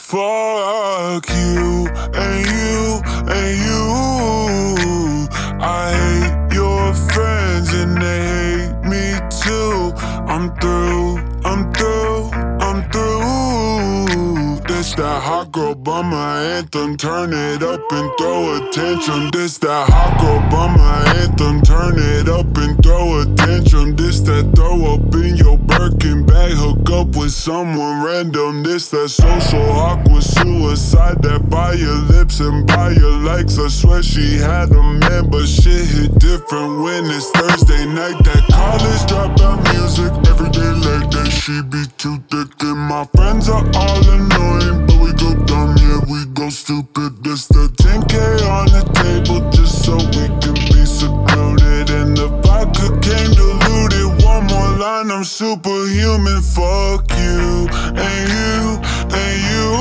Fuck you and you and you. I hate your friends and they hate me too. I'm through, I'm through, I'm through. This that hot girl bummer anthem. Turn it up and throw a tantrum. This that hot girl bummer anthem. Turn it up and throw a tantrum. This that throw up in your Birkin bag. Hook up with someone random. This that social awkward suicide. That by your lips and by your likes. I swear she had a man, but shit hit different when it's Thursday night. That college dropout music every day like that. She be too thick and my friends are all annoying, but we go dumb, yeah, we go stupid. This the 10K on the table just so we can be secluded. And the vodka came diluted. One more line, I'm superhuman. Fuck you and you and you.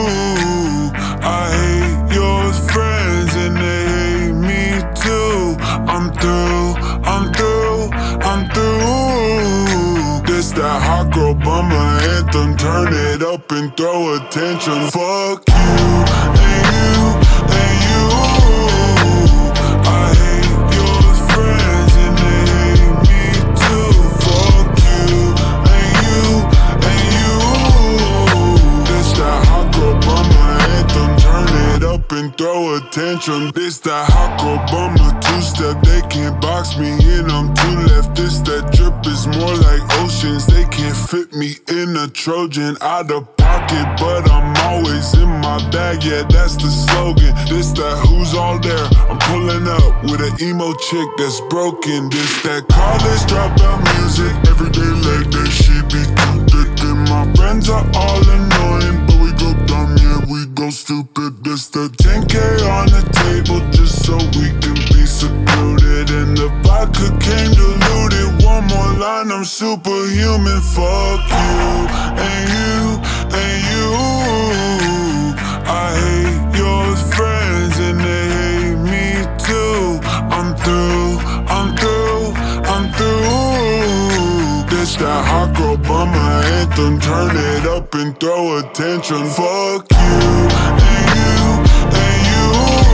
I hate your friends and they hate me too. I'm through, I'm through, I'm through. This that hot girl bummer anthem. Turn it up and throw a tantrum. Fuck you and you and you. I hate your friends and they hate me too. Fuck you and you and you. This that hot girl bummer anthem. Turn it up and throw a tantrum. This that hot girl bummer two-step. They can't box me in, I'm too left. This that drip is more like oceans. They can't fit me in a Trojan. Out of pocket, but I'm always in my bag. Yeah, that's the slogan. This that who's all there. I'm pulling up with an emo chick that's broken. This that college dropout music every day like that. She be too thick and my friends are all annoying, but we go dumb, yeah, we go stupid. This the 10K on the table just so we can be secluded. And the vodka came diluted. One more line, I'm superhuman. Fuck you and you and you. I hate your friends and they hate me too. I'm through, I'm through, I'm through. This that hot girl bummer anthem. Turn it up and throw a tantrum. Fuck you and you and you.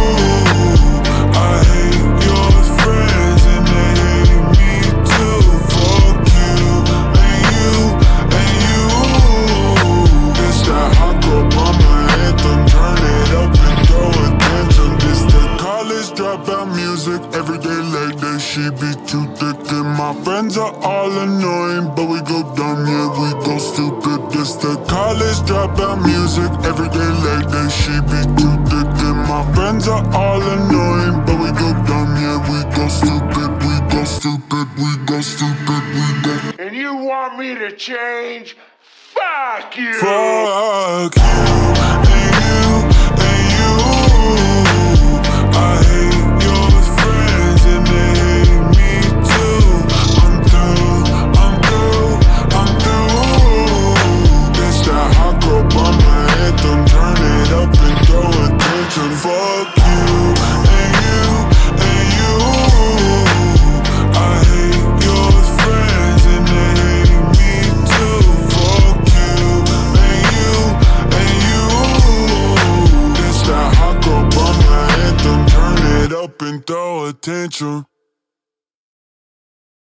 I hate your friends and they hate me too. Fuck you and you and you. This that hot girl bummer anthem. Turn it up and throw a tantrum. This the college dropout music every day like that. She be too thick and my friends are all annoying, but we go dumb, yeah, we go stupid. This the college dropout music every day like that. She be too thick and my friends are all annoying, but we go dumb, yeah, we go stupid, we go stupid, we go stupid, we go. And you want me to change? Fuck you! Fuck you and you and you. I hate your friends and they hate me too. I'm through, I'm through, I'm through. This that hot girl bummer anthem. Turn it up and throw a tantrum. Fuck you and you and you. I hate your friends and they hate me too. Fuck you and you and you. This that hot girl bummer anthem. Turn it up and throw a tantrum.